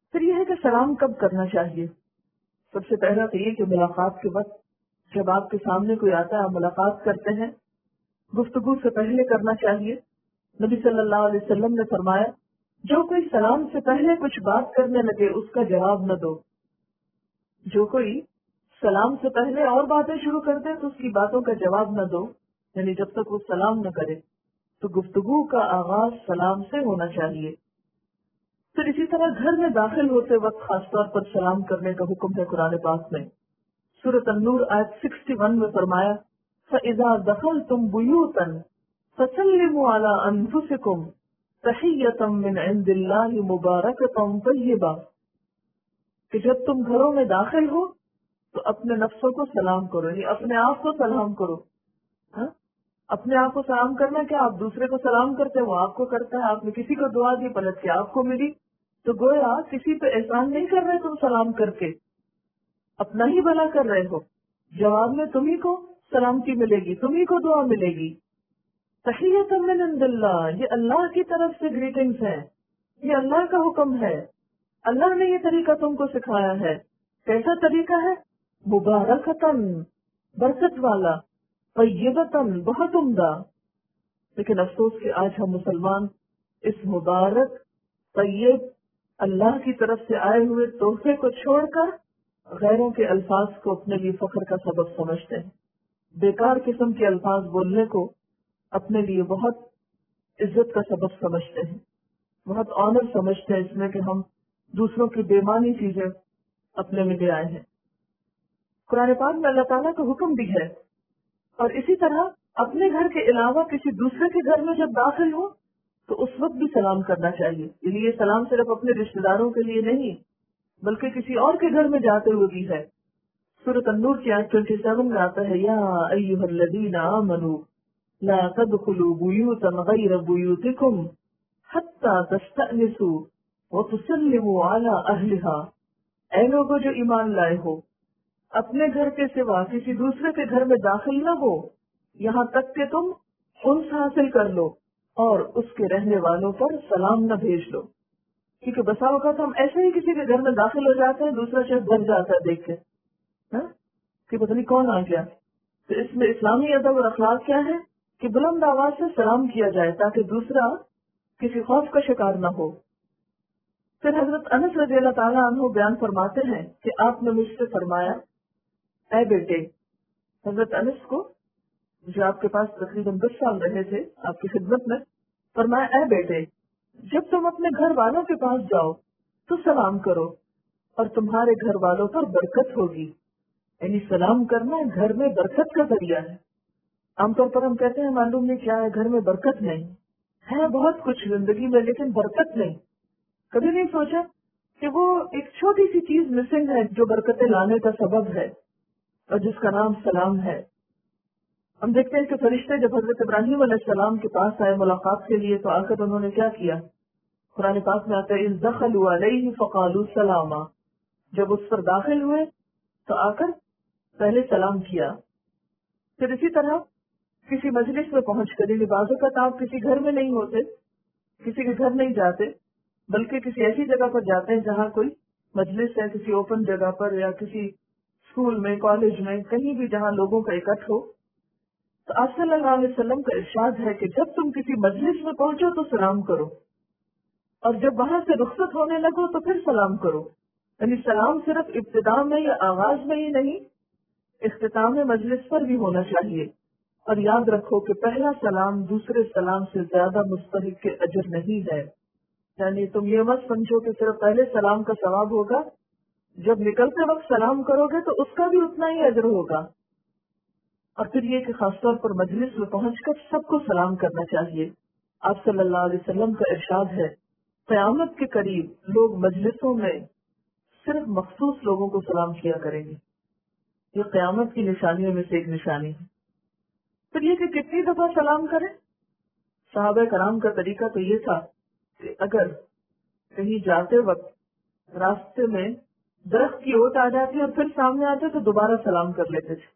پھر یہ ہے کہ سلام کب کرنا چاہیے. سب سے پہلا تو یہ کہ ملاقات کے وقت جب آپ کے سامنے کوئی آتا ہے، آپ ملاقات کرتے ہیں، گفتگو سے پہلے کرنا چاہیے. نبی صلی اللہ علیہ وسلم نے فرمایا جو کوئی سلام سے پہلے کچھ بات کرنے لگے اس کا جواب نہ دو. جو کوئی سلام سے پہلے اور باتیں شروع کر دے تو اس کی باتوں کا جواب نہ دو، یعنی جب تک وہ سلام نہ کرے. تو گفتگو کا آغاز سلام سے ہونا چاہیے. پھر اسی طرح گھر میں داخل ہوتے وقت خاص طور پر سلام کرنے کا حکم ہے قرآن پاک میں. سورۃ النور آیت 61 میں فرمایا فَإِذَا دَخَلْتُمْ بُيُوتًا فَسَلِّمُوا عَلَىٰ أَنفُسِكُمْ تَحِيَّةً مِّنْ عِندِ اللَّهِ مُبَارَكَةً طَيِّبَةً، کہ جب تم گھروں میں داخل ہو تو اپنے نفسوں کو سلام کرو، یعنی اپنے آپ کو سلام کرو. ہاں؟ اپنے آپ کو سلام کرنا کیا؟ آپ دوسرے کو سلام کرتے وہ آپ کو کرتا ہے. آپ نے کسی کو دعا دی پلٹ کے آپ کو ملی، تو گویا کسی پہ احسان نہیں کر رہے تم سلام کر کے، اپنا ہی بھلا کر رہے ہو. جواب میں تمہیں کو سلامتی ملے گی، تمہیں کو دعا ملے گی. تحیۃ من عند اللہ، یہ اللہ کی طرف سے گریٹنگز ہے، یہ اللہ کا حکم ہے. اللہ نے یہ طریقہ تم کو سکھایا ہے. کیسا طریقہ ہے؟ مبارکتن، برکت والا، طیبتن، بہت عمدہ. لیکن افسوس کہ آج ہم مسلمان اس مبارک طیب اللہ کی طرف سے آئے ہوئے تحفے کو چھوڑ کر غیروں کے الفاظ کو اپنے لیے فخر کا سبب سمجھتے ہیں. بیکار قسم کے الفاظ بولنے کو اپنے لیے بہت عزت کا سبب سمجھتے ہیں، بہت آنر سمجھتے ہیں اس میں کہ ہم دوسروں کی بےمانی چیزیں اپنے میں لے آئے ہیں. قرآن پاک میں اللہ تعالیٰ کا حکم بھی ہے. اور اسی طرح اپنے گھر کے علاوہ کسی دوسرے کے گھر میں جب داخل ہو تو اس وقت بھی سلام کرنا چاہیے. یعنی یہ سلام صرف اپنے رشتہ داروں کے لیے نہیں بلکہ کسی اور کے گھر میں جاتے ہوئے بھی ہے. سورۃ النور کی آیت 27 میں آتا ہے یا ایھا الذین آمنوا لا تدخلوا بیوتا غیر بیوتکم حتی تستأنسوا وتسلموا علی اہلھا. اے لوگوں جو ایمان لائے ہو، اپنے گھر کے سوا کسی دوسرے کے گھر میں داخل نہ ہو یہاں تک کہ تم انس حاصل کر لو اور اس کے رہنے والوں پر سلام نہ بھیج لو. کیونکہ بسا اوقات ہم ایسے ہی کسی کے گھر میں داخل ہو جاتے ہیں، دوسرا شخص ڈر جاتا ہے دیکھ کے کہ پتہ نہیں کون آ گیا. تو اس میں اسلامی ادب اور اخلاق کیا ہے کہ بلند آواز سے سلام کیا جائے تاکہ دوسرا کسی خوف کا شکار نہ ہو. پھر حضرت انس رضی اللہ تعالیٰ عنہ بیان فرماتے ہیں کہ آپ نے مجھ سے فرمایا اے بیٹے، حضرت انس کو جو آپ کے پاس تقریباً 10 سال رہے تھے آپ کی خدمت میں، فرمایا اے بیٹے، جب تم اپنے گھر والوں کے پاس جاؤ تو سلام کرو اور تمہارے گھر والوں پر برکت ہوگی. یعنی سلام کرنا گھر میں برکت کا ذریعہ ہے. عام طور پر ہم کہتے ہیں معلوم نہیں کیا ہے، گھر میں برکت نہیں ہے، بہت کچھ زندگی میں لیکن برکت نہیں. کبھی نہیں سوچا کہ وہ ایک چھوٹی سی چیز مسنگ ہے جو برکتیں لانے کا سبب ہے اور جس کا نام سلام ہے. ہم دیکھتے ہیں کہ فرشتے جب حضرت ابراہیم علیہ السلام کے پاس آئے ملاقات کے لیے تو آ کر انہوں نے کیا کیا؟ قرآن پاک میں آتا ہے اذ دخلوا علیہ فقالوا سلاما. جب اس پر داخل ہوئے تو آ کر پہلے سلام کیا. پھر اسی طرح کسی مجلس میں پہنچ کر، یعنی بعض اوقات آپ کسی گھر میں نہیں ہوتے، کسی کے گھر نہیں جاتے بلکہ کسی ایسی جگہ پر جاتے ہیں جہاں کوئی مجلس ہے، کسی اوپن جگہ پر یا کسی اسکول میں، کالج میں، کہیں بھی جہاں لوگوں کا اکٹھ ہو. تو آپ صلی اللہ علیہ وسلم کا ارشاد ہے کہ جب تم کسی مجلس میں پہنچو تو سلام کرو اور جب وہاں سے رخصت ہونے لگو تو پھر سلام کرو. یعنی سلام صرف ابتدا میں یا آغاز میں ہی نہیں، اختتام مجلس پر بھی ہونا چاہیے. اور یاد رکھو کہ پہلا سلام دوسرے سلام سے زیادہ مستحق کے اجر نہیں ہے. یعنی تم یہ مت سمجھو کہ صرف پہلے سلام کا ثواب ہوگا، جب نکلتے وقت سلام کرو گے تو اس کا بھی اتنا ہی اجر ہوگا. اور پھر یہ کہ خاص طور پر مجلس میں پہنچ کر سب کو سلام کرنا چاہیے. آپ صلی اللہ علیہ وسلم کا ارشاد ہے قیامت کے قریب لوگ مجلسوں میں صرف مخصوص لوگوں کو سلام کیا کریں گے. یہ قیامت کی نشانیوں میں سے ایک نشانی ہے. پھر یہ کہ کتنی دفعہ سلام کریں؟ صحابہ کرام کا طریقہ تو یہ تھا کہ اگر کہیں جاتے وقت راستے میں درخت کی اوٹ آ جاتی اور پھر سامنے آتے تو دوبارہ سلام کر لیتے تھے.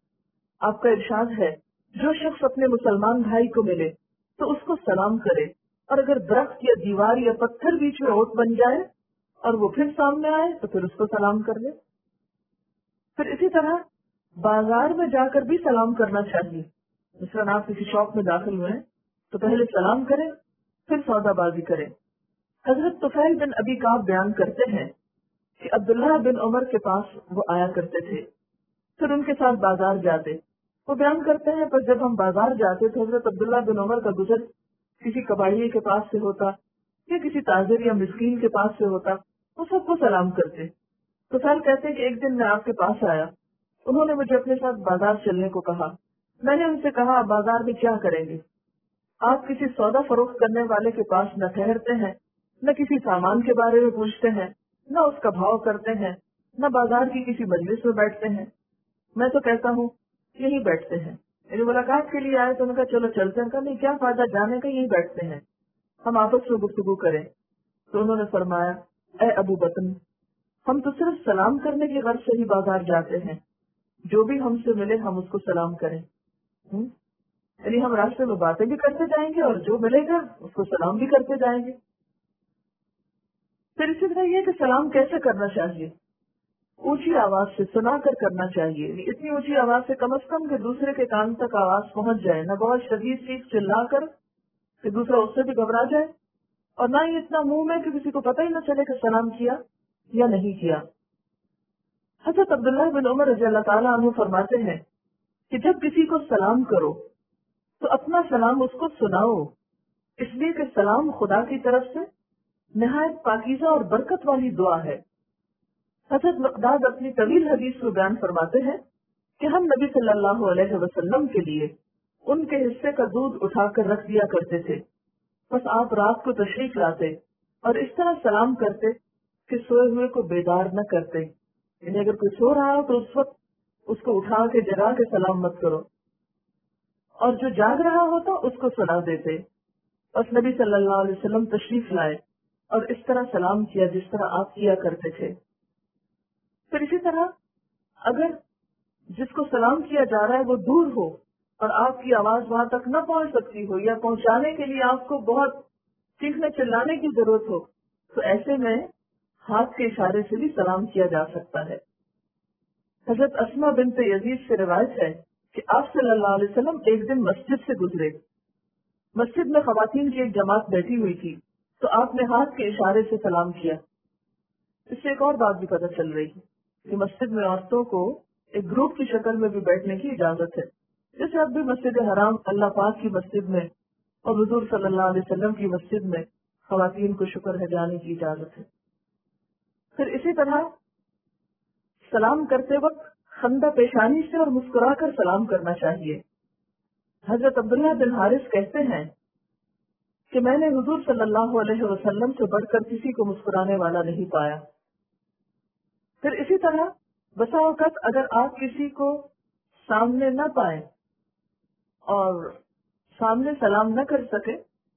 آپ کا ارشاد ہے جو شخص اپنے مسلمان بھائی کو ملے تو اس کو سلام کرے، اور اگر درخت یا دیوار یا پتھر بیچ میں اوٹ بن جائے اور وہ پھر سامنے آئے تو پھر اس کو سلام کر لے. پھر اسی طرح بازار میں جا کر بھی سلام کرنا چاہیے. مثلاً آپ کسی شاپ میں داخل ہوئے تو پہلے سلام کریں پھر سودا بازی کریں. حضرت طفیل بن ابی کعب بیان کرتے ہیں کہ عبداللہ بن عمر کے پاس وہ آیا کرتے تھے، پھر ان کے ساتھ بازار جاتے. وہ بیان کرتے ہیں پر جب ہم بازار جاتے تو حضرت عبداللہ بن عمر کا گزر کسی کباڑیے کے پاس سے ہوتا یا کسی تاجر یا مسکین کے پاس سے ہوتا، وہ سب کو سلام کرتے. طفیل کہتے ہیں کہ ایک دن میں آپ کے پاس آیا، انہوں نے مجھے اپنے ساتھ بازار چلنے کو کہا. میں نے ان سے کہا آپ بازار میں کیا کریں گے؟ آپ کسی سودا فروخت کرنے والے کے پاس نہ ٹھہرتے ہیں، نہ کسی سامان کے بارے میں پوچھتے ہیں، نہ اس کا بھاؤ کرتے ہیں، نہ بازار کی کسی مجلس میں بیٹھتے ہیں. میں تو کہتا ہوں یہی بیٹھتے ہیں. میری ملاقات کے لیے آئے تو ان کا چلو چلتے ہیں. نہیں کیا فائدہ جانے کا، یہی بیٹھتے ہیں، ہم آپس میں گفتگو کریں. تو انہوں نے فرمایا اے ابو بطن، ہم تو صرف سلام کرنے کی غرض سے ہی بازار جاتے ہیں، جو بھی ہم سے ملے ہم اس کو سلام کریں. یعنی ہم راستے میں باتیں بھی کرتے جائیں گے اور جو ملے گا اس کو سلام بھی کرتے جائیں گے. پھر اسی طرح یہ کہ سلام کیسے کرنا چاہیے؟ اونچی آواز سے سنا کر کرنا چاہیے. اتنی اونچی آواز سے کم از کم کہ دوسرے کے کان تک آواز پہنچ جائے، نہ بہت شدید چیخ چلا کر کہ دوسرا اس سے بھی گھبرا جائے، اور نہ ہی اتنا منہ میں کہ کسی کو پتہ ہی نہ چلے کہ سلام کیا یا نہیں کیا. حضرت عبداللہ بن عمر رضی اللہ تعالیٰ عنہ فرماتے ہیں کہ جب کسی کو سلام کرو تو اپنا سلام اس کو سناؤ، اس لیے کہ سلام خدا کی طرف سے نہایت پاکیزہ اور برکت والی دعا ہے. حضرت مقداد اپنی طویل حدیث میں بیان فرماتے ہیں کہ ہم نبی صلی اللہ علیہ وسلم کے لیے ان کے حصے کا دودھ اٹھا کر رکھ دیا کرتے تھے، بس آپ رات کو تشریف لاتے اور اس طرح سلام کرتے کہ سوئے ہوئے کو بیدار نہ کرتے. یعنی اگر کوئی سو رہا ہو تو اس وقت اس کو اٹھا کے جگا کے سلام مت کرو، اور جو جاگ رہا ہوتا اس کو سنا دیتے. بس نبی صلی اللہ علیہ وسلم تشریف لائے اور اس طرح سلام کیا جس طرح آپ کیا کرتے تھے. پھر اسی طرح اگر جس کو سلام کیا جا رہا ہے وہ دور ہو اور آپ کی آواز وہاں تک نہ پہنچ سکتی ہو، یا پہنچانے کے لیے آپ کو بہت چیخنے چلانے کی ضرورت ہو، تو ایسے میں ہاتھ کے اشارے سے بھی سلام کیا جا سکتا ہے. حضرت اسما بنت یزید سے روایت ہے کہ آپ صلی اللہ علیہ وسلم ایک دن مسجد سے گزرے. مسجد میں خواتین کی ایک جماعت بیٹھی ہوئی تھی تو آپ نے ہاتھ کے اشارے سے سلام کیا. اس سے ایک اور بات بھی پتہ چل رہی ہے کہ مسجد میں عورتوں کو ایک گروپ کی شکل میں بھی بیٹھنے کی اجازت ہے. جیسے اب بھی مسجد حرام اللہ پاک کی مسجد میں اور حضور صلی اللہ علیہ وسلم کی مسجد میں خواتین کو شکر ہے جانے کی اجازت ہے. پھر اسی طرح سلام کرتے وقت خندہ پیشانی سے اور مسکرا کر سلام کرنا چاہیے. حضرت عبداللہ بن حارث کہتے ہیں کہ میں نے حضور صلی اللہ علیہ وسلم سے بڑھ کر کسی کو مسکرانے والا نہیں پایا. پھر اسی طرح بسا اوقات اگر آپ کسی کو سامنے نہ پائیں اور سامنے سلام نہ کر سکے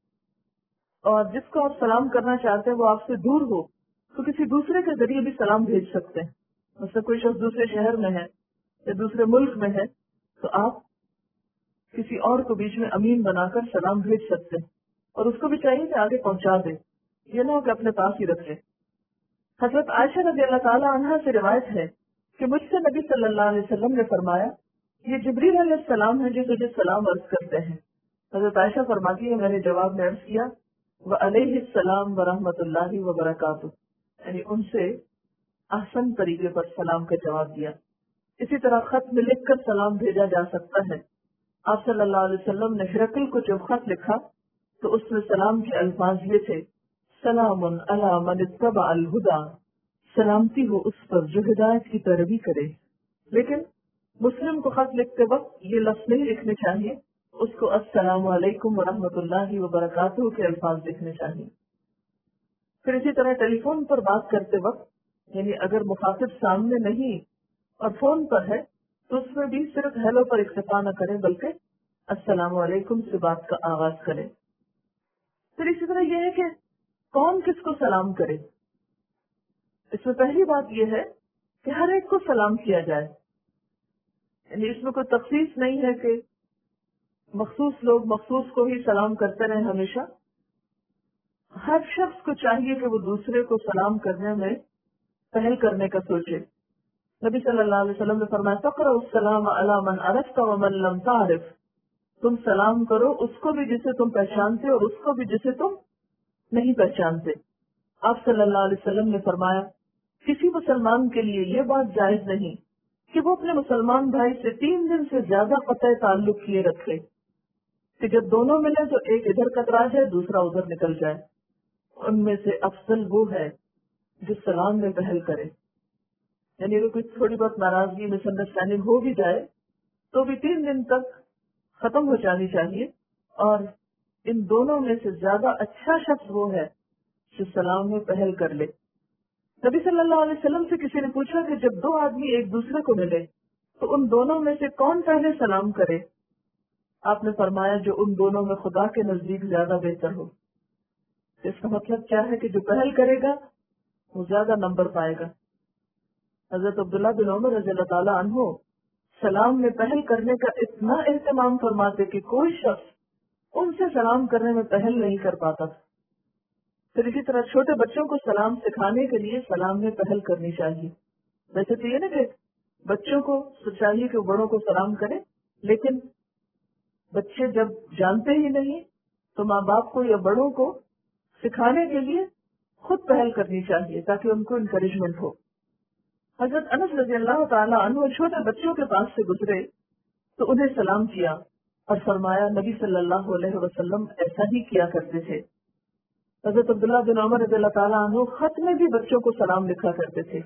اور جس کو آپ سلام کرنا چاہتے ہیں وہ آپ سے دور ہو تو کسی دوسرے کے ذریعے بھی سلام بھیج سکتے ہیں. مثلا کوئی شخص دوسرے شہر میں ہے یا دوسرے ملک میں ہے تو آپ کسی اور کو بیچ میں امین بنا کر سلام بھیج سکتے ہیں، اور اس کو بھی چاہیے کہ آگے پہنچا دے، یہ نہ ہو کہ اپنے پاس ہی رکھے. حضرت عائشہ رضی اللہ تعالیٰ عنہا سے روایت ہے کہ مجھ سے نبی صلی اللہ علیہ وسلم نے فرمایا یہ جبریل علیہ السلام ہے جو تجھے سلام عرض کرتے ہیں. حضرت عائشہ فرماتی ہے میں نے جواب میں عرض کیا وعلیہ السلام ورحمۃ اللہ وبرکاتہ، یعنی ان سے احسن طریقے پر سلام کا جواب دیا. اسی طرح خط میں لکھ کر سلام بھیجا جا سکتا ہے. آپ صلی اللہ علیہ وسلم نے ہرقل کو جب خط لکھا تو اس میں سلام کے الفاظ یہ تھے سلام علی من اتبع الہدی، سلامتی ہو اس پر جو ہدایت کی پیروی کرے. لیکن مسلم کو خط لکھتے وقت یہ لفظ نہیں لکھنے چاہیے، اس کو السلام علیکم ورحمۃ اللہ وبرکاتہ کے الفاظ لکھنے چاہیے. پھر اسی طرح ٹیلی فون پر بات کرتے وقت یعنی اگر مخاطب سامنے نہیں اور فون پر ہے تو اس میں بھی صرف ہیلو پر اکتفا نہ کریں بلکہ السلام علیکم سے بات کا آغاز کریں. پھر اسی طرح یہ ہے کہ کون کس کو سلام کرے. اس میں پہلی بات یہ ہے کہ ہر ایک کو سلام کیا جائے، یعنی اس میں کوئی تخصیص نہیں ہے کہ مخصوص لوگ مخصوص کو ہی سلام کرتے رہیں ہمیشہ. ہر شخص کو چاہیے کہ وہ دوسرے کو سلام کرنے میں پہل کرنے کا سوچے. نبی صلی اللہ علیہ وسلم نے فرمایا تقرأ السلام علی من عرفت ومن لم تعرف. تم سلام کرو اس کو بھی جسے تم پہچانتے اور اس کو بھی جسے تم نہیں پہچانتے. آپ صلی اللہ علیہ وسلم نے فرمایا کسی مسلمان کے لیے یہ بات جائز نہیں کہ وہ اپنے مسلمان بھائی سے 3 دن سے زیادہ قطع تعلق کیے رکھے کہ جب دونوں ملے تو ایک ادھر کترا جائے دوسرا ادھر نکل جائے. ان میں سے افضل وہ ہے جو سلام میں پہل کرے. یعنی اگر کوئی تھوڑی بہت ناراضگی مس انڈرسٹینڈنگ ہو بھی جائے تو بھی 3 دن تک ختم ہو جانی چاہیے. اور ان دونوں میں سے زیادہ اچھا شخص وہ ہے جو سلام میں پہل کر لے. نبی صلی اللہ علیہ وسلم سے کسی نے پوچھا کہ جب 2 آدمی ایک دوسرے کو ملے تو ان دونوں میں سے کون پہلے سلام کرے؟ آپ نے فرمایا جو ان دونوں میں خدا کے نزدیک زیادہ بہتر ہو. اس کا مطلب کیا ہے کہ جو پہل کرے گا وہ زیادہ نمبر پائے گا. حضرت عبداللہ بن عمر رضی اللہ تعالیٰ عنہ سلام میں پہل کرنے کا اتنا اہتمام فرماتے کہ کوئی شخص ان سے سلام کرنے میں پہل نہیں کر پاتا تھا. پھر اسی طرح چھوٹے بچوں کو سلام سکھانے کے لیے سلام میں پہل کرنی چاہیے. ویسے تو یہ نا کہ بچوں کو چاہیے کہ بڑوں کو سلام کریں، لیکن بچے جب جانتے ہی نہیں تو ماں باپ کو یا بڑوں کو سکھانے کے لیے خود پہل کرنی چاہیے تاکہ ان کو انکریجمنٹ ہو. حضرت انس رضی اللہ تعالیٰ عنہ چھوٹے بچوں کے پاس سے گزرے تو انہیں سلام کیا اور فرمایا نبی صلی اللہ علیہ وسلم ایسا ہی کیا کرتے تھے. حضرت عبداللہ بن عمر رضی اللہ تعالیٰ عنہ خط میں بھی بچوں کو سلام لکھا کرتے تھے.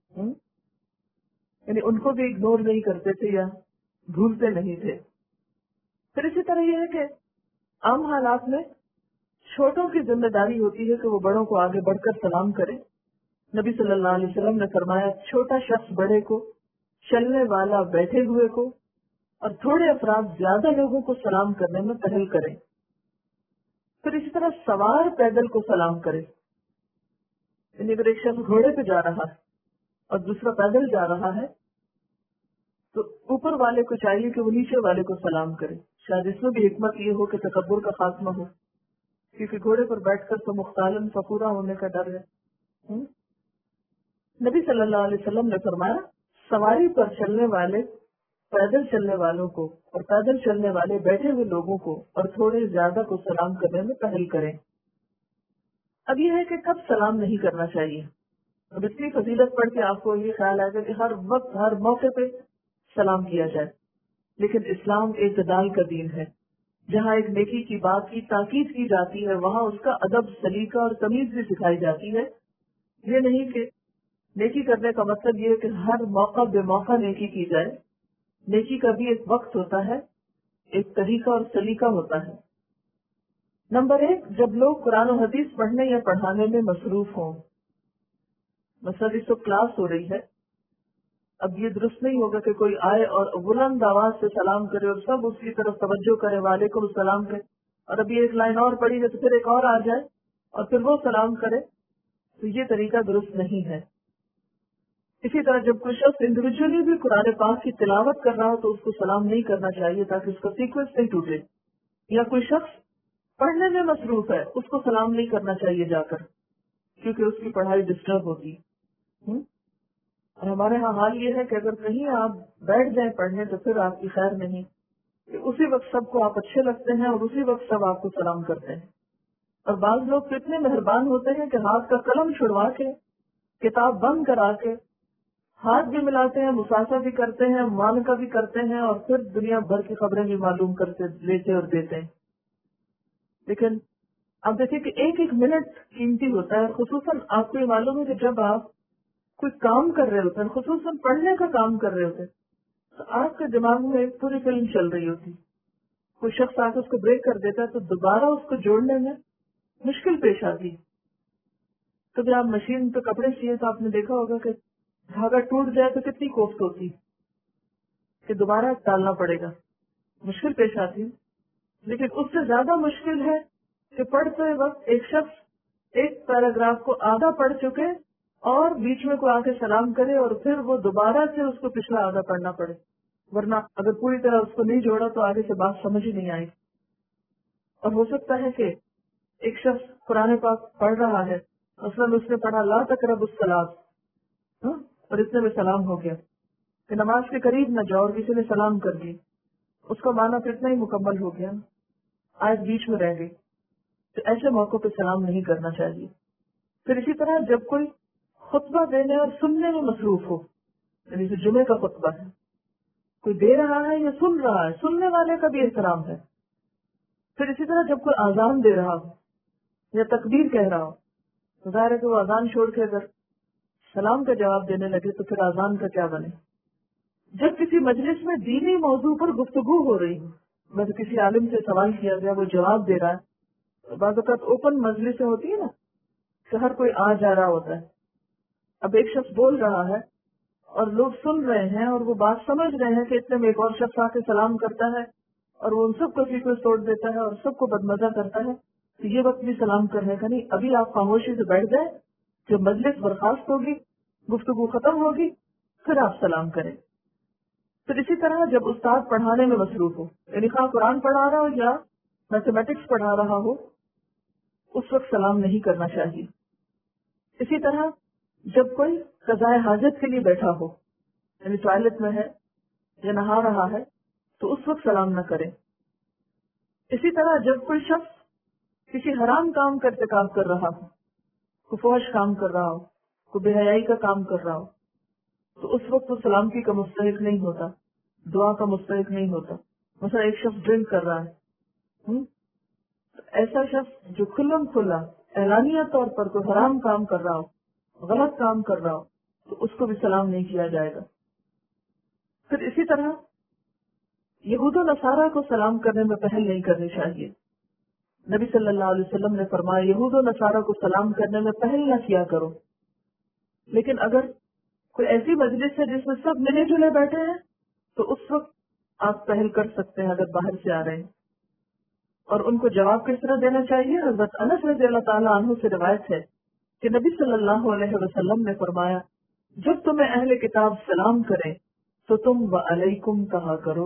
یعنی ان کو بھی اگنور نہیں کرتے تھے یا بھولتے نہیں تھے. پھر اسی طرح یہ ہے کہ عام حالات میں چھوٹوں کی ذمہ داری ہوتی ہے کہ وہ بڑوں کو آگے بڑھ کر سلام کرے. نبی صلی اللہ علیہ وسلم نے فرمایا چھوٹا شخص بڑے کو، چلنے والا بیٹھے ہوئے کو اور تھوڑے افراد زیادہ لوگوں کو سلام کرنے میں پہل کریں. پھر اسی طرح سوار پیدل کو سلام کرے. یعنی اگر ایک شخص گھوڑے پہ جا رہا ہے اور دوسرا پیدل جا رہا ہے تو اوپر والے کو چاہیے کہ وہ نیچے والے کو سلام کرے. شاید اس میں بھی حکمت یہ ہو کہ تکبر کا خاتمہ ہو، کیونکہ گھوڑے پر بیٹھ کر تو مختالن فخورہ ہونے کا ڈر ہے. نبی صلی اللہ علیہ وسلم نے فرمایا سواری پر چلنے والے پیدل چلنے والوں کو اور پیدل چلنے والے بیٹھے ہوئے لوگوں کو اور تھوڑے زیادہ کو سلام کرنے میں پہل کریں. اب یہ ہے کہ کب سلام نہیں کرنا چاہیے. اب اتنی فضیلت پڑھ کے آپ کو یہ خیال آئے گا کہ ہر وقت ہر موقع پہ سلام کیا جائے، لیکن اسلام اعتدال کا دین ہے. جہاں ایک نیکی کی بات کی تاکید کی جاتی ہے وہاں اس کا ادب، سلیقہ اور تمیز بھی سکھائی جاتی ہے. یہ نہیں کہ نیکی کرنے کا مطلب یہ ہے کہ ہر موقع بے موقع نیکی کی جائے. نیکی کا بھی ایک وقت ہوتا ہے، ایک طریقہ اور سلیقہ ہوتا ہے. نمبر 1، جب لوگ قرآن و حدیث پڑھنے یا پڑھانے میں مصروف ہوں. مثلا اس وقت کلاس ہو رہی ہے، اب یہ درست نہیں ہوگا کہ کوئی آئے اور بلند آواز سے سلام کرے اور سب اس کی طرف توجہ کرے، وعلیکم السلام کرے، اور ابھی ایک لائن اور پڑھی ہے تو پھر ایک اور آ جائے اور پھر وہ سلام کرے. تو یہ طریقہ درست نہیں ہے. اسی طرح جب کوئی شخص انڈیویجلی بھی قرآن پاک کی تلاوت کر رہا ہو تو اس کو سلام نہیں کرنا چاہیے تاکہ اس کا سیکوینس نہیں ٹوٹے. یا کوئی شخص پڑھنے میں مصروف ہے اس کو سلام نہیں کرنا چاہیے جا کر، کیونکہ اس کی پڑھائی ڈسٹرب ہوگی. اور ہمارے ہاں حال یہ ہے کہ اگر کہیں آپ بیٹھ جائیں پڑھنے تو پھر آپ کی خیر نہیں. اسی وقت سب کو آپ اچھے لگتے ہیں اور اسی وقت سب آپ کو سلام کرتے ہیں. اور بعض لوگ تو اتنے مہربان ہوتے ہیں کہ ہاتھ کا قلم چھڑوا کے، کتاب بند کرا کے ہاتھ بھی ملاتے ہیں، مسافہ بھی کرتے ہیں، معانقہ بھی کرتے ہیں اور پھر دنیا بھر کی خبریں بھی معلوم کرتے لیتے اور دیتے ہیں. لیکن آپ دیکھیں کہ ایک ایک منٹ قیمتی ہوتا ہے. خصوصاً آپ کو یہ معلوم ہے کہ جب آپ کوئی کام کر رہے ہوتے ہیں، خصوصاً پڑھنے کا کام کر رہے ہوتے ہیں، تو آپ کے دماغ میں ایک پوری فلم چل رہی ہوتی. کوئی شخص آ کے اس کو بریک کر دیتا ہے تو دوبارہ اس کو جوڑنے میں مشکل پیش آتی. کبھی آپ مشین پہ کپڑے سیے تو آپ نے دیکھا ہوگا کہ دھاگا ٹوٹ جائے تو کتنی کوفت ہوتی کہ دوبارہ ڈالنا پڑے گا، مشکل پیش آتی. لیکن اس سے زیادہ مشکل ہے کہ پڑھتے وقت ایک شخص ایک پیراگراف کو آدھا پڑھ چکے اور بیچ میں کوئی آ کے سلام کرے اور پھر وہ دوبارہ سے اس کو پچھلا آدھا پڑھنا پڑے، ورنہ اگر پوری طرح اس کو نہیں جوڑا تو آگے سے بات سمجھ ہی نہیں آئی. اور ہو سکتا ہے کہ ایک شخص قرآن پاک پڑھ رہا ہے، مثلاً اس نے پڑھا لا تقربوا الصلاۃ، اور اتنے میں سلام ہو گیا کہ نماز کے قریب نہ جاؤ، اور کسی نے سلام کر دی، اس کا معنی تو اتنا ہی مکمل ہو گیا، آیت بیچ میں رہ گئی، تو ایسے موقع پہ سلام نہیں کرنا چاہیے۔ پھر اسی طرح جب کوئی خطبہ دینے اور سننے میں مصروف ہو، یعنی جو جمعے کا خطبہ ہے، کوئی دے رہا ہے یا سن رہا ہے، سننے والے کا بھی احترام ہے۔ پھر اسی طرح جب کوئی اذان دے رہا ہو یا تکبیر کہہ رہا ہو، تو ظاہر ہے کہ وہ اذان چھوڑ کے اگر سلام کا جواب دینے لگے تو پھر اذان کا کیا بنے۔ جب کسی مجلس میں دینی موضوع پر گفتگو ہو رہی ہو، مطلب کسی عالم سے سوال کیا گیا، وہ جواب دے رہا ہے، بعض اوقات اوپن مجلسیں ہوتی ہے نا کہ ہر کوئی آ جا رہا ہوتا ہے، اب ایک شخص بول رہا ہے اور لوگ سن رہے ہیں اور وہ بات سمجھ رہے ہیں کہ اتنے میں ایک اور شخص آ کے سلام کرتا ہے اور وہ ان سب کو سیکوینس توڑ دیتا ہے اور سب کو بدمزہ کرتا ہے، تو یہ وقت بھی سلام کرنے کا نہیں۔ ابھی آپ خاموشی سے بیٹھ جائیں، جب مجلس برخاست ہوگی، گفتگو ختم ہوگی، پھر آپ سلام کریں۔ پھر اسی طرح جب استاد پڑھانے میں مصروف ہو، یعنی خواہ قرآن پڑھا رہا ہو یا میتھمیٹکس پڑھا رہا ہو، اس وقت سلام نہیں کرنا چاہیے۔ اسی طرح جب کوئی قضاء حاجت کے لیے بیٹھا ہو، یعنی ٹوائلٹ میں ہے یا نہا رہا ہے، تو اس وقت سلام نہ کرے۔ اسی طرح جب کوئی شخص کسی حرام کام کا ارتکاب کر رہا ہو، کوئی فحش کام کر رہا ہو، کوئی بے حیائی کا کام کر رہا ہو، تو اس وقت وہ سلامتی کا مستحق نہیں ہوتا، دعا کا مستحق نہیں ہوتا۔ مثلا ایک شخص ڈرنک کر رہا ہے، تو ایسا شخص جو کھلم کھلا اعلانیہ طور پر کوئی حرام کام کر رہا ہو، غلط کام کر رہا ہو، تو اس کو بھی سلام نہیں کیا جائے گا۔ پھر اسی طرح یہود و نصارہ کو سلام کرنے میں پہل نہیں کرنی چاہیے۔ نبی صلی اللہ علیہ وسلم نے فرمایا یہود و نصارہ کو سلام کرنے میں پہل نہ کیا کرو۔ لیکن اگر کوئی ایسی مجلس ہے جس میں سب ملے جلے بیٹھے ہیں تو اس وقت آپ پہل کر سکتے ہیں اگر باہر سے آ رہے ہیں۔ اور ان کو جواب کس طرح دینا چاہیے؟ حضرت انس رضی اللہ تعالیٰ عنہ سے روایت ہے کہ نبی صلی اللہ علیہ وسلم نے فرمایا جب تمہیں اہل کتاب سلام کریں تو تم وعلیکم کہا کرو۔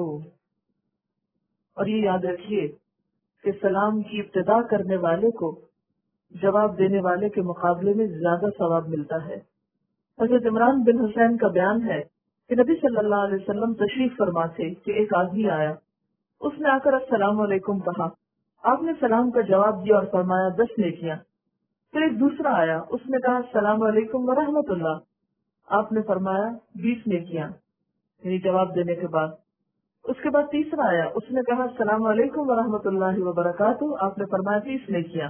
اور یہ یاد رکھیے کہ سلام کی ابتدا کرنے والے کو جواب دینے والے کے مقابلے میں زیادہ ثواب ملتا ہے۔ حضرت عمران بن حسین کا بیان ہے کہ نبی صلی اللہ علیہ وسلم تشریف فرما تھے کہ ایک آدمی آیا، اس نے آ کر السلام علیکم کہا، آپ نے سلام کا جواب دیا اور فرمایا 10 نیکیاں۔ پھر ایک دوسرا آیا، اس نے کہا السلام علیکم ورحمۃ اللہ، آپ نے فرمایا 20 نیکیاں، یعنی جواب دینے کے بعد۔ اس کے بعد تیسرا آیا، اس نے کہا السلام علیکم ورحمۃ اللہ وبرکاتہ، آپ نے فرمایا 30 نیکیاں۔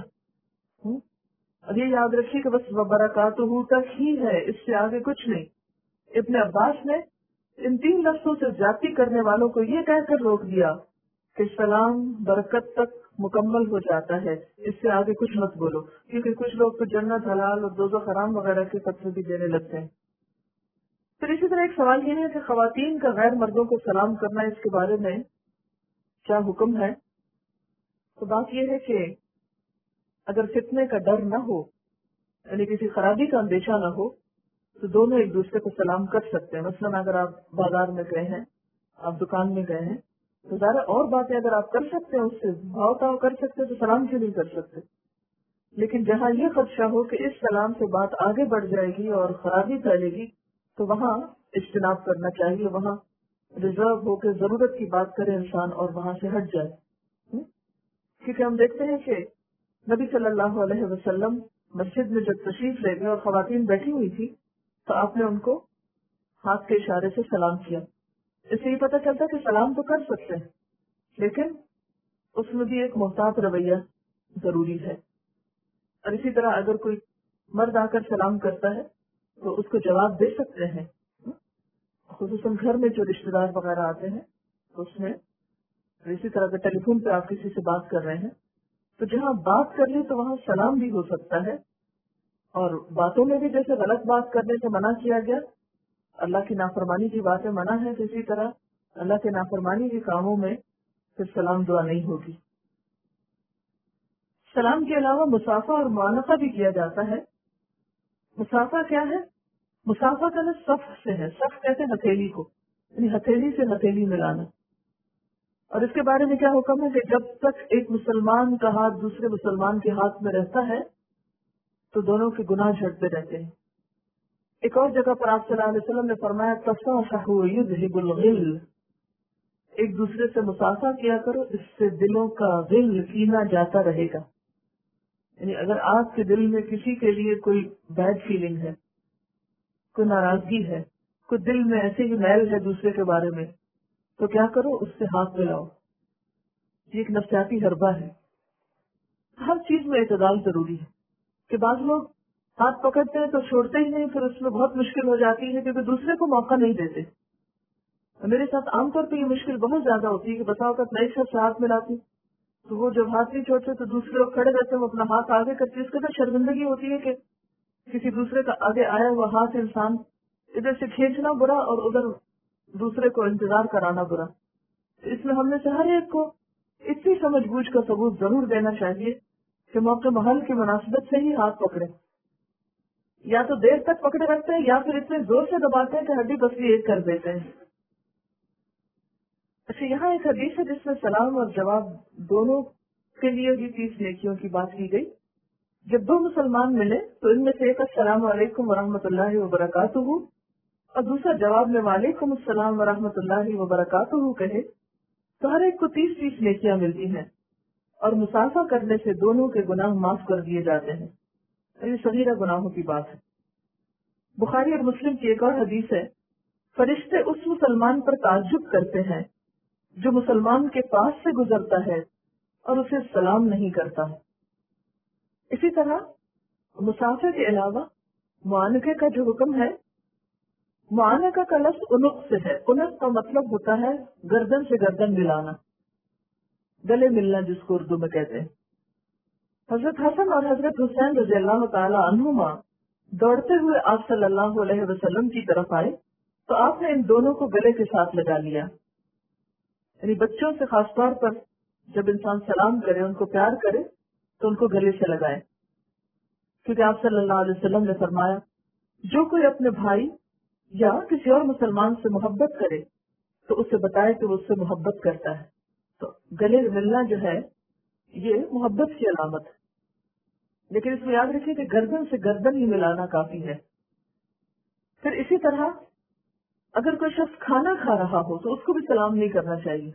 اب یہ یاد رکھیے کہ بس وبرکاتہ تک ہی ہے، اس سے آگے کچھ نہیں۔ ابن عباس نے ان 3 لفظوں سے زیادتی کرنے والوں کو یہ کہہ کر روک دیا کہ سلام برکت تک مکمل ہو جاتا ہے، اس سے آگے کچھ مت بولو، کیونکہ کچھ لوگ تو جنت حلال اور دوزخ حرام وغیرہ کے فتوے بھی دینے لگتے ہیں۔ پھر اسی طرح ایک سوال یہ ہے کہ خواتین کا غیر مردوں کو سلام کرنا، اس کے بارے میں کیا حکم ہے؟ تو بات یہ ہے کہ اگر فتنے کا ڈر نہ ہو، یعنی کسی خرابی کا اندیشہ نہ ہو، تو دونوں ایک دوسرے کو سلام کر سکتے ہیں۔ مثلاً اگر آپ بازار میں گئے ہیں، آپ دکان میں گئے ہیں، تو ظاہر اور باتیں اگر آپ کر سکتے ہیں، اس سے بھاؤ تاؤ کر سکتے ہیں، تو سلام کیوں نہیں کر سکتے؟ لیکن جہاں یہ خدشہ ہو کہ اس سلام سے بات آگے بڑھ جائے گی اور خرابی پھیلے گی، تو وہاں اجتناب کرنا چاہیے، وہاں ریزرو ہو کے ضرورت کی بات کرے انسان اور وہاں سے ہٹ جائے۔ کیونکہ ہم دیکھتے ہیں کہ نبی صلی اللہ علیہ وسلم مسجد میں جب تشریف لے گئے اور خواتین بیٹھی ہوئی تھی تو آپ نے ان کو ہاتھ کے اشارے سے سلام کیا۔ اس سے یہ پتہ چلتا کہ سلام تو کر سکتے ہیں، لیکن اس میں بھی ایک محتاط رویہ ضروری ہے۔ اور اسی طرح اگر کوئی مرد آ کر سلام کرتا ہے تو اس کو جواب دے سکتے ہیں، خصوصاً گھر میں جو رشتے دار وغیرہ آتے ہیں تو اس میں اسی طرح اگر ٹیلی فون پہ آپ کسی سے بات کر رہے ہیں تو جہاں بات کر لی تو وہاں سلام بھی ہو سکتا ہے۔ اور باتوں میں بھی جیسے غلط بات کرنے سے منع کیا گیا، اللہ کی نافرمانی کی باتیں منع ہے، تو اسی طرح اللہ کے نافرمانی کے کاموں میں پھر سلام دعا نہیں ہوگی۔ سلام کے علاوہ مصافحہ اور معانقہ بھی کیا جاتا ہے۔ مصافحہ کیا ہے؟ مصافحہ کا لفظ صفح سے ہے، صفح کہتے ہیں ہتھیلی کو، یعنی ہتھیلی سے ہتھیلی ملانا۔ اور اس کے بارے میں کیا حکم ہے کہ جب تک ایک مسلمان کا ہاتھ دوسرے مسلمان کے ہاتھ میں رہتا ہے تو دونوں کے گناہ جھڑتے رہتے ہیں. ایک اور جگہ پر آپ صلی اللہ علیہ وسلم نے فرمایا تصافحوا یذهب الغل، ایک دوسرے سے مصافحہ کیا کرو، اس سے دلوں کا غل کینہ جاتا رہے گا. یعنی اگر آپ کے دل میں کسی کے لیے کوئی بیڈ فیلنگ ہے، کوئی ناراضگی ہے، کوئی دل میں ایسے ہی میل ہے دوسرے کے بارے میں، تو کیا کرو، اس سے ہاتھ ملاؤ. یہ ایک نفسیاتی حربہ ہے. ہر چیز میں اعتدال ضروری ہے کہ بعض لوگ ہاتھ پکڑتے ہیں تو چھوڑتے ہی نہیں، پھر اس میں بہت مشکل ہو جاتی ہے کیونکہ دوسرے کو موقع نہیں دیتے. میرے ساتھ عام طور پہ یہ مشکل بہت زیادہ ہوتی ہے کہ بتاؤ کہ نئی شخص سے ہاتھ ملاتی تو وہ جب ہاتھ نہیں چھوڑتے تو دوسرے لوگ کھڑے رہتے ہیں، وہ اپنا ہاتھ آگے کرتے. اس کے اندر شرمندگی ہوتی ہے کہ کسی دوسرے کا آگے آیا ہوا ہاتھ انسان ادھر سے کھینچنا برا اور ادھر دوسرے کو انتظار کرانا برا. اس میں ہم نے سے ہر ایک کو اتنی سمجھ بوجھ کا ثبوت ضرور دینا چاہیے کہ موقع محل کی مناسبت سے ہی ہاتھ پکڑے. یا تو دیر تک پکڑے رکھتے ہیں یا پھر اتنے زور سے دباتے ہیں کہ ہڈی بسلی ایک کر دیتے ہیں. اچھا، یہاں ایک حدیث ہے جس میں سلام اور جواب دونوں کے لیے بھی 30 نیکیوں کی بات کی گئی. جب دو مسلمان ملے تو ان میں سے ایک السلام علیکم ورحمۃ اللہ وبرکاتہ اور دوسرا جواب میں وعلیکم السلام ورحمۃ اللہ وبرکاتہ کہے تو ہر ایک کو 30 نیکیاں ملتی ہیں اور مصافحہ کرنے سے دونوں کے گناہ معاف کر دیے جاتے ہیں. یہ صغیرہ گناہوں کی بات ہے. بخاری اور مسلم کی ایک اور حدیث ہے، فرشتے اس مسلمان پر تعجب کرتے ہیں جو مسلمان کے پاس سے گزرتا ہے اور اسے سلام نہیں کرتا. اسی طرح مصافحہ کے علاوہ معانقے کا جو حکم ہے، معانقہ کا لفظ انق سے ہے. انق کا مطلب ہوتا ہے گردن سے گردن ملانا، گلے ملنا جس کو اردو میں کہتے ہیں. حضرت حسن اور حضرت حسین رضی اللہ تعالی عنہما دوڑتے ہوئے آپ صلی اللہ علیہ وسلم کی طرف آئے تو آپ نے ان دونوں کو گلے کے ساتھ لگا لیا. یعنی بچوں سے خاص طور پر جب انسان سلام کرے، ان کو پیار کرے تو ان کو گلے سے لگائے، کیونکہ آپ صلی اللہ علیہ وسلم نے فرمایا جو کوئی اپنے بھائی یا کسی اور مسلمان سے محبت کرے تو اسے بتائے کہ وہ اس سے محبت کرتا ہے. تو گلے ملنا جو ہے یہ محبت کی علامت ہے، لیکن اس میں یاد رکھیے کہ گردن سے گردن ہی ملانا کافی ہے. پھر اسی طرح اگر کوئی شخص کھانا کھا رہا ہو تو اس کو بھی سلام نہیں کرنا چاہیے.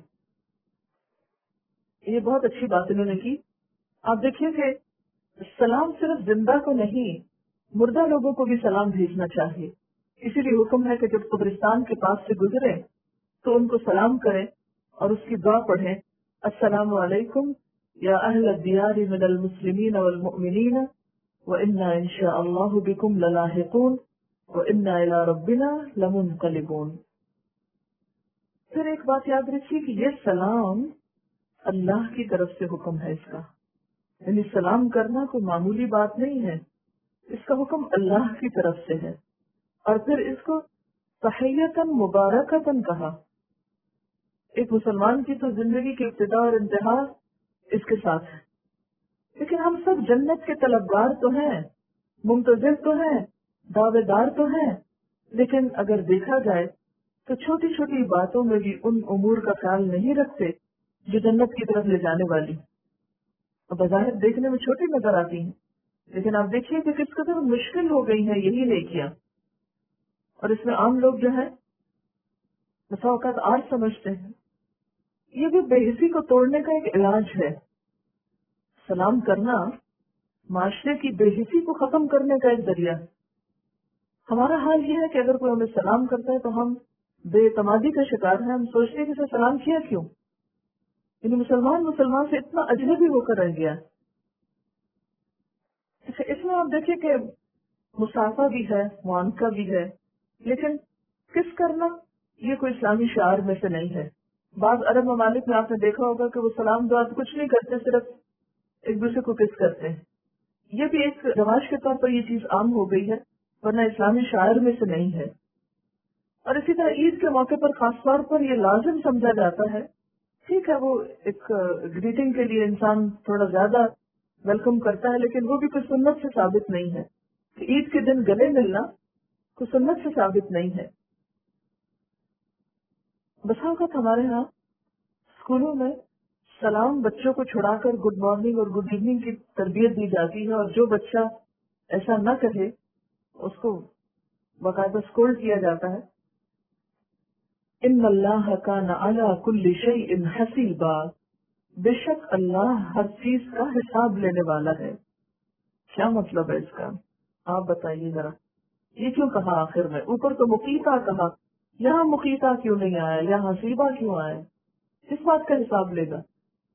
یہ بہت اچھی بات انہوں نے کی. آپ دیکھیے کہ سلام صرف زندہ کو نہیں، مردہ لوگوں کو بھی سلام بھیجنا چاہیے. اسی لیے حکم ہے کہ جب قبرستان کے پاس سے گزرے تو ان کو سلام کریں اور اس کی دعا پڑھیں، السلام علیکم یا اہل الدیار من المسلمین والمؤمنین وإنا ان شاء اللہ بکم للاحقون وإنا الی ربنا لمنقلبون. پھر ایک بات یاد رکھیے کہ یہ سلام اللہ کی طرف سے حکم ہے. اس کا یعنی سلام کرنا کوئی معمولی بات نہیں ہے، اس کا حکم اللہ کی طرف سے ہے. اور پھر اس کو تحیۃً مبارکۃً کہا. ایک مسلمان کی تو زندگی کی ابتدا اور انتہا اس کے ساتھ ہے، لیکن ہم سب جنت کے طلبگار تو ہیں، منتظر تو ہیں، دعوے دار تو ہیں، لیکن اگر دیکھا جائے تو چھوٹی چھوٹی باتوں میں بھی ان امور کا خیال نہیں رکھتے جو جنت کی طرف لے جانے والی اور بظاہر دیکھنے میں چھوٹی نظر آتی ہیں، لیکن آپ دیکھیے کہ کس قدر مشکل ہو گئی ہیں یہی نیکیاں. اور اس میں عام لوگ جو ہے بسا اوقات آج سمجھتے ہیں. یہ بھی بے حسی کو توڑنے کا ایک علاج ہے. سلام کرنا معاشرے کی بے حسی کو ختم کرنے کا ایک ذریعہ ہے. ہمارا حال یہ ہے کہ اگر کوئی ہمیں سلام کرتا ہے تو ہم بے اعتمادی کا شکار ہیں. ہم سوچتے ہیں کہ اسے سلام کیا کیوں، یعنی مسلمان سے اتنا اجنبی ہو کر رہ گیا. اس میں آپ دیکھیں کہ مصافحہ بھی ہے، معانقہ بھی ہے، لیکن کس کرنا یہ کوئی اسلامی شعار میں سے نہیں ہے. بعض عرب ممالک میں آپ نے دیکھا ہوگا کہ وہ سلام دعا تو کچھ نہیں کرتے، صرف ایک دوسرے کو کس کرتے ہیں. یہ بھی ایک رواج کے طور پر یہ چیز عام ہو گئی ہے، ورنہ اسلامی شاعر میں سے نہیں ہے. اور اسی طرح عید کے موقع پر خاص طور پر یہ لازم سمجھا جاتا ہے. ٹھیک ہے، وہ ایک گریٹنگ کے لیے انسان تھوڑا زیادہ ویلکم کرتا ہے، لیکن وہ بھی کوئی سنت سے ثابت نہیں ہے کہ عید کے دن گلے ملنا کوئی سنت سے ثابت نہیں ہے. بسا اوقات ہمارے ہاں اسکولوں میں سلام بچوں کو چھڑا کر گڈ مارننگ اور گڈ ایوننگ کی تربیت دی جاتی ہے، اور جو بچہ ایسا نہ کہے اس کو باقاعدہ اسکولڈ کیا جاتا ہے. ان اللہ کان علی کل شیء حسیبا، بے شک اللہ ہر چیز کا حساب لینے والا ہے. کیا مطلب ہے اس کا؟ آپ بتائیے ذرا. یہ کیوں کہا آخر میں؟ اوپر تو مقیتا کہا، یہاں مقیتا کیوں نہیں آیا؟ یہاں حسیبا کیوں آیا؟ کس بات کا حساب لے گا؟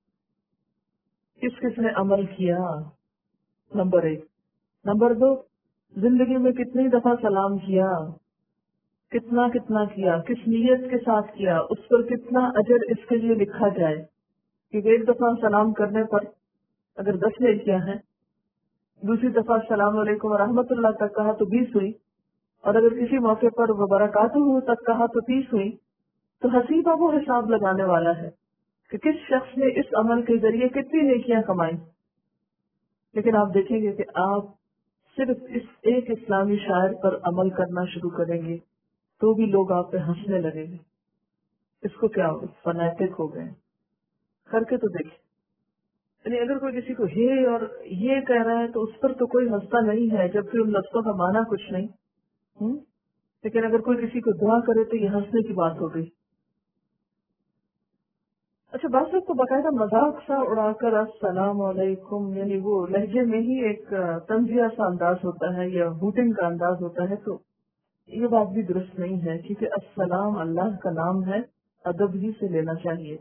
کس کس نے عمل کیا؟ نمبر 1. نمبر 2، زندگی میں کتنی دفعہ سلام کیا، کتنا کتنا کیا، کس نیت کے ساتھ کیا، اس پر کتنا اجر اس کے لیے لکھا جائے. کیونکہ ایک دفعہ سلام کرنے پر اگر 10 نیکیاں ہیں، دوسری دفعہ السلام علیکم ورحمۃ اللہ تک کہا تو 20 ہوئی، اور اگر کسی موقع پر وبرکاتہ تک کہا تو 30 ہوئی. تو حسیبہ وہ حساب لگانے والا ہے کہ کس شخص نے اس عمل کے ذریعے کتنی نیکیاں کمائیں. لیکن آپ دیکھیں گے کہ آپ صرف اس ایک اسلامی شاعر پر عمل کرنا شروع کریں گے تو بھی لوگ آپ پہ ہنسنے لگیں گے. اس کو کیا فنیٹک ہو گئے. کر کے تو دیکھیں. یعنی اگر کوئی کسی کو ہے اور یہ کہہ رہا ہے تو اس پر تو کوئی ہنستا نہیں ہے، جبکہ ان لفظوں کا معنی کچھ نہیں. لیکن اگر کوئی کسی کو دعا کرے تو یہ ہنسنے کی بات ہو گئی. اچھا، بعض لوگ تو باقاعدہ مذاق سا اڑا کر السلام علیکم، یعنی وہ لہجے میں ہی ایک طنزیہ سا انداز ہوتا ہے یا ہوٹنگ کا انداز ہوتا ہے. تو یہ بات بھی درست نہیں ہے، کیونکہ السلام اللہ کا نام ہے، ادب ہی سے لینا چاہیے.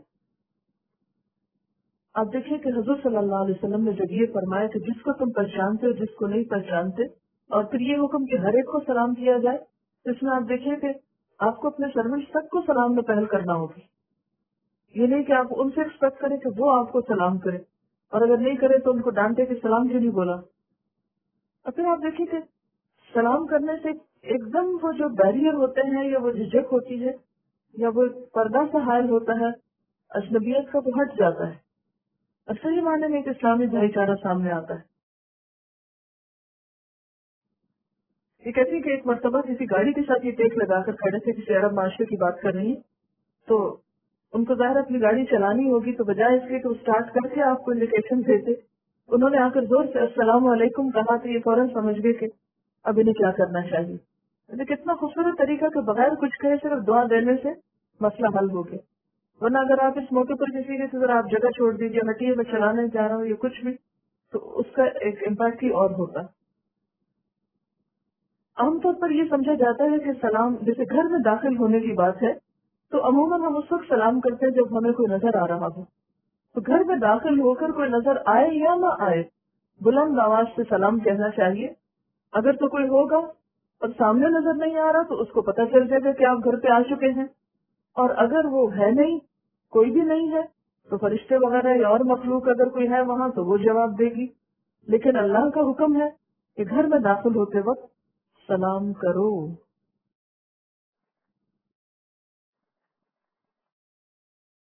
آپ دیکھیں کہ حضور صلی اللہ علیہ وسلم نے جب یہ فرمایا کہ جس کو تم پہچانتے ہو جس کو نہیں پہچانتے، اور پھر یہ حکم کہ ہر ایک کو سلام کیا جائے، تو اس میں آپ دیکھیں کہ آپ کو اپنے سروینٹ تک کو سلام میں پہل کرنا ہوگی. یہ نہیں کہ آپ ان سے ایکسپیکٹ کریں کہ وہ آپ کو سلام کرے، اور اگر نہیں کرے تو ان کو ڈانٹے کہ سلام کیوں نہیں بولا. اور پھر آپ دیکھیں کہ سلام کرنے سے ایک دم وہ جو بیریئر ہوتے ہیں یا وہ جھجک ہوتی ہے یا وہ پردہ سا حائل ہوتا ہے اجنبیت کا، وہ ہٹ جاتا ہے. صحیح معنی میں ایک اسلامی بھائی چارہ سامنے آتا ہے. یہ کہتی ہے کہ ایک مرتبہ کسی گاڑی کے ساتھ یہ ٹیک لگا کر کھڑے تھے، کسی عرب معاشرے کی بات کر رہی ہیں، تو ان کو ظاہر اپنی گاڑی چلانی ہوگی، تو بجائے اس کے کہ وہ اسٹارٹ کر کے آپ کو انڈیکیشن دیتے، انہوں نے آ کر زور سے السلام علیکم کہا تو یہ فوراً سمجھ گئے کہ اب انہیں کیا کرنا چاہیے. کتنا خوبصورت طریقہ کہ بغیر کچھ کہے صرف دعا دینے سے مسئلہ حل ہو گیا. ورنہ اگر آپ اس موقع پر کسی کے اگر آپ جگہ چھوڑ دیجیے، ہٹیے میں چلانے جا رہا ہوں یا کچھ بھی، تو اس کا ایک امپیکٹ ہی اور ہوتا. عام طور پر یہ سمجھا جاتا ہے کہ سلام جیسے گھر میں داخل ہونے کی بات ہے تو عموماً ہم اس وقت سلام کرتے ہیں جب ہمیں کوئی نظر آ رہا ہو. تو گھر میں داخل ہو کر کوئی نظر آئے یا نہ آئے، بلند آواز سے سلام کہنا چاہیے. اگر تو کوئی ہوگا اور سامنے نظر نہیں آ رہا تو اس کو پتہ چل جائے گا کہ آپ گھر پہ آ چکے ہیں، اور اگر وہ ہے نہیں، کوئی بھی نہیں ہے، تو فرشتے وغیرہ یا اور مخلوق اگر کوئی ہے وہاں تو وہ جواب دے گی. لیکن اللہ کا حکم ہے کہ گھر میں داخل ہوتے وقت سلام کرو.